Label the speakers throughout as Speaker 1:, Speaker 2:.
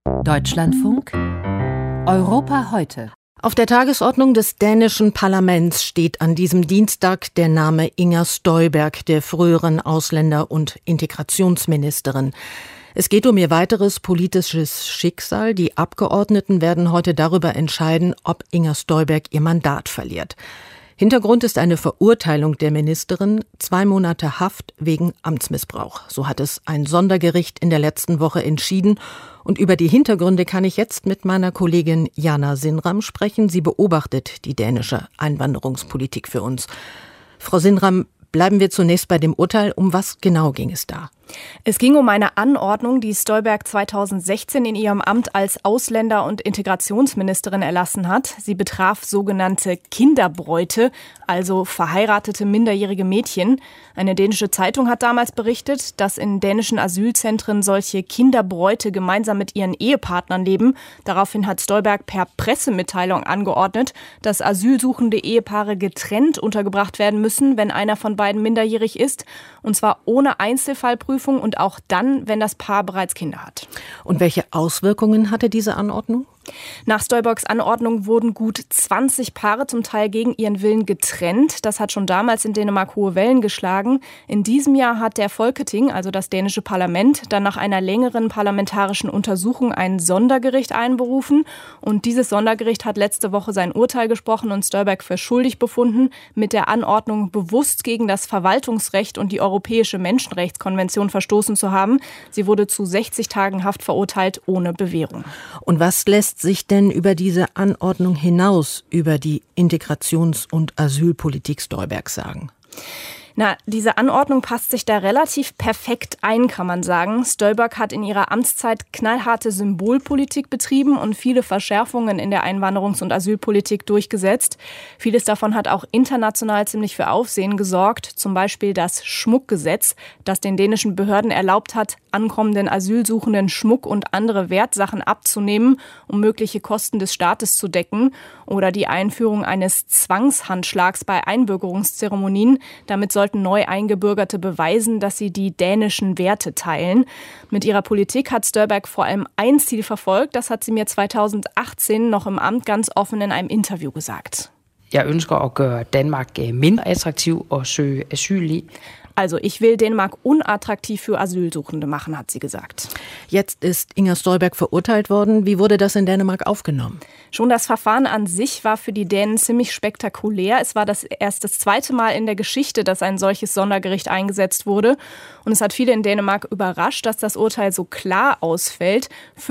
Speaker 1: Deutschlandfunk Europa heute.
Speaker 2: Auf der Tagesordnung des dänischen Parlaments steht an diesem Dienstag der Name Inger Støjberg, der früheren Ausländer- und Integrationsministerin. Es geht um ihr weiteres politisches Schicksal. Die Abgeordneten werden heute darüber entscheiden, ob Inger Støjberg ihr Mandat verliert. Hintergrund ist eine Verurteilung der Ministerin, 2 Monate Haft wegen Amtsmissbrauch. So hat es ein Sondergericht in der letzten Woche entschieden. Und über die Hintergründe kann ich jetzt mit meiner Kollegin Jana Sinram sprechen. Sie beobachtet die dänische Einwanderungspolitik für uns. Frau Sinram, bleiben wir zunächst bei dem Urteil. Um was genau ging es da?
Speaker 3: Es ging um eine Anordnung, die Støjberg 2016 in ihrem Amt als Ausländer- und Integrationsministerin erlassen hat. Sie betraf sogenannte Kinderbräute, also verheiratete minderjährige Mädchen. Eine dänische Zeitung hat damals berichtet, dass in dänischen Asylzentren solche Kinderbräute gemeinsam mit ihren Ehepartnern leben. Daraufhin hat Støjberg per Pressemitteilung angeordnet, dass asylsuchende Ehepaare getrennt untergebracht werden müssen, wenn einer von beiden minderjährig ist, und zwar ohne Einzelfallprüfung und auch dann, wenn das Paar bereits Kinder hat.
Speaker 2: Und welche Auswirkungen hatte diese Anordnung?
Speaker 3: Nach Støjbergs Anordnung wurden gut 20 Paare zum Teil gegen ihren Willen getrennt. Das hat schon damals in Dänemark hohe Wellen geschlagen. In diesem Jahr hat der Folketing, also das dänische Parlament, dann nach einer längeren parlamentarischen Untersuchung ein Sondergericht einberufen. Und dieses Sondergericht hat letzte Woche sein Urteil gesprochen und Støjberg für schuldig befunden, mit der Anordnung bewusst gegen das Verwaltungsrecht und die Europäische Menschenrechtskonvention verstoßen zu haben. Sie wurde zu 60 Tagen Haft verurteilt, ohne Bewährung.
Speaker 2: Und was lässt sich denn über diese Anordnung hinaus über die Integrations- und Asylpolitik Støjberg sagen?
Speaker 3: Diese Anordnung passt sich da relativ perfekt ein, kann man sagen. Støjberg hat in ihrer Amtszeit knallharte Symbolpolitik betrieben und viele Verschärfungen in der Einwanderungs- und Asylpolitik durchgesetzt. Vieles davon hat auch international ziemlich für Aufsehen gesorgt. Zum Beispiel das Schmuckgesetz, das den dänischen Behörden erlaubt hat, ankommenden Asylsuchenden Schmuck und andere Wertsachen abzunehmen, um mögliche Kosten des Staates zu decken. Oder die Einführung eines Zwangshandschlags bei Einbürgerungszeremonien. Damit sollten neu Eingebürgerte beweisen, dass sie die dänischen Werte teilen. Mit ihrer Politik hat Støjberg vor allem ein Ziel verfolgt. Das hat sie mir 2018 noch im Amt ganz offen in einem Interview gesagt.
Speaker 4: Jeg ønsker at gøre Danmark mindre attraktiv at søge asyl i.
Speaker 3: Also ich will Dänemark unattraktiv für Asylsuchende machen, hat sie gesagt.
Speaker 2: Jetzt ist Inger Støjberg verurteilt worden. Wie wurde das in Dänemark aufgenommen?
Speaker 3: Schon das Verfahren an sich war für die Dänen ziemlich spektakulär. Es war erst das 2. Mal in der Geschichte, dass ein solches Sondergericht eingesetzt wurde. Und es hat viele in Dänemark überrascht, dass das Urteil so klar ausfällt.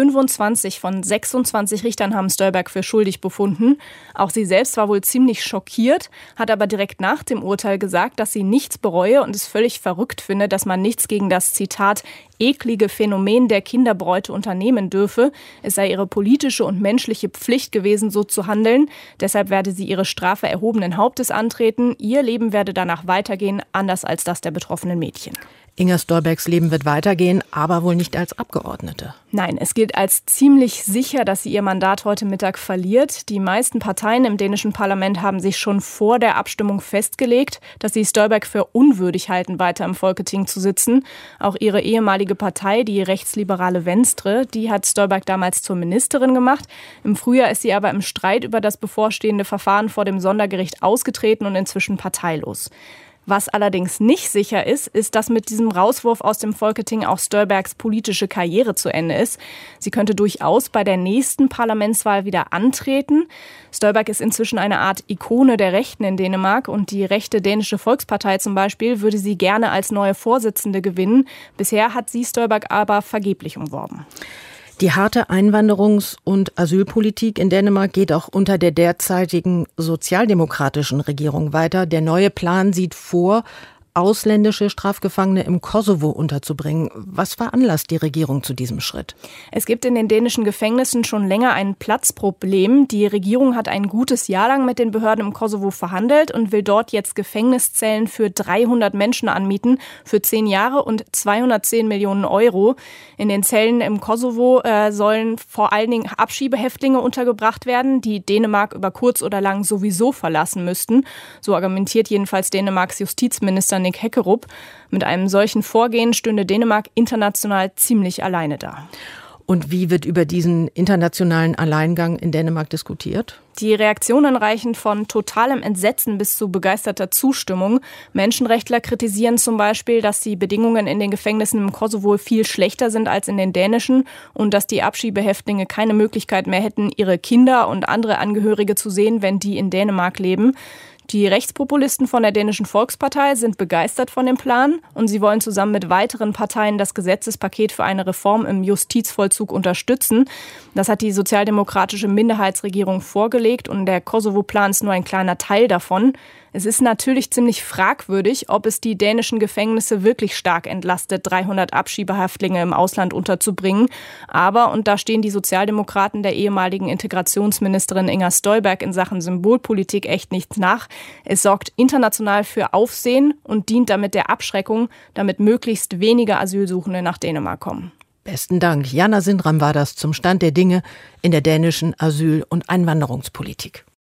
Speaker 3: 25 von 26 Richtern haben Støjberg für schuldig befunden. Auch sie selbst war wohl ziemlich schockiert, hat aber direkt nach dem Urteil gesagt, dass sie nichts bereue und es völlig verrückt finde, dass man nichts gegen das, Zitat, eklige Phänomen der Kinderbräute unternehmen dürfe. Es sei ihre politische und menschliche Pflicht gewesen, so zu handeln. Deshalb werde sie ihre Strafe erhobenen Hauptes antreten. Ihr Leben werde danach weitergehen, anders als das der betroffenen Mädchen.
Speaker 2: Inger Støjbergs Leben wird weitergehen, aber wohl nicht als Abgeordnete.
Speaker 3: Nein, es gilt als ziemlich sicher, dass sie ihr Mandat heute Mittag verliert. Die meisten Parteien im dänischen Parlament haben sich schon vor der Abstimmung festgelegt, dass sie Støjberg für unwürdig halten, weiter im Folketing zu sitzen. Auch ihre ehemalige Partei, die rechtsliberale Venstre, die hat Støjberg damals zur Ministerin gemacht. Im Frühjahr ist sie aber im Streit über das bevorstehende Verfahren vor dem Sondergericht ausgetreten und inzwischen parteilos. Was allerdings nicht sicher ist, ist, dass mit diesem Rauswurf aus dem Folketing auch Støjbergs politische Karriere zu Ende ist. Sie könnte durchaus bei der nächsten Parlamentswahl wieder antreten. Støjberg ist inzwischen eine Art Ikone der Rechten in Dänemark und die rechte dänische Volkspartei zum Beispiel würde sie gerne als neue Vorsitzende gewinnen. Bisher hat sie Støjberg aber vergeblich umworben.
Speaker 2: Die harte Einwanderungs- und Asylpolitik in Dänemark geht auch unter der derzeitigen sozialdemokratischen Regierung weiter. Der neue Plan sieht vor, ausländische Strafgefangene im Kosovo unterzubringen. Was veranlasst die Regierung zu diesem Schritt?
Speaker 3: Es gibt in den dänischen Gefängnissen schon länger ein Platzproblem. Die Regierung hat ein gutes Jahr lang mit den Behörden im Kosovo verhandelt und will dort jetzt Gefängniszellen für 300 Menschen anmieten, für 10 Jahre und 210 Millionen Euro. In den Zellen im Kosovo sollen vor allen Dingen Abschiebehäftlinge untergebracht werden, die Dänemark über kurz oder lang sowieso verlassen müssten. So argumentiert jedenfalls Dänemarks Justizminister Nick Hækkerup. Mit einem solchen Vorgehen stünde Dänemark international ziemlich alleine da.
Speaker 2: Und wie wird über diesen internationalen Alleingang in Dänemark diskutiert?
Speaker 3: Die Reaktionen reichen von totalem Entsetzen bis zu begeisterter Zustimmung. Menschenrechtler kritisieren zum Beispiel, dass die Bedingungen in den Gefängnissen im Kosovo viel schlechter sind als in den dänischen und dass die Abschiebehäftlinge keine Möglichkeit mehr hätten, ihre Kinder und andere Angehörige zu sehen, wenn die in Dänemark leben. Die Rechtspopulisten von der dänischen Volkspartei sind begeistert von dem Plan und sie wollen zusammen mit weiteren Parteien das Gesetzespaket für eine Reform im Justizvollzug unterstützen. Das hat die sozialdemokratische Minderheitsregierung vorgelegt und der Kosovo-Plan ist nur ein kleiner Teil davon. Es ist natürlich ziemlich fragwürdig, ob es die dänischen Gefängnisse wirklich stark entlastet, 300 Abschiebehäftlinge im Ausland unterzubringen. Aber, und da stehen die Sozialdemokraten der ehemaligen Integrationsministerin Inger Støjberg in Sachen Symbolpolitik echt nichts nach. Es sorgt international für Aufsehen und dient damit der Abschreckung, damit möglichst wenige Asylsuchende nach Dänemark kommen.
Speaker 2: Besten Dank. Jana Sindram war das zum Stand der Dinge in der dänischen Asyl- und Einwanderungspolitik.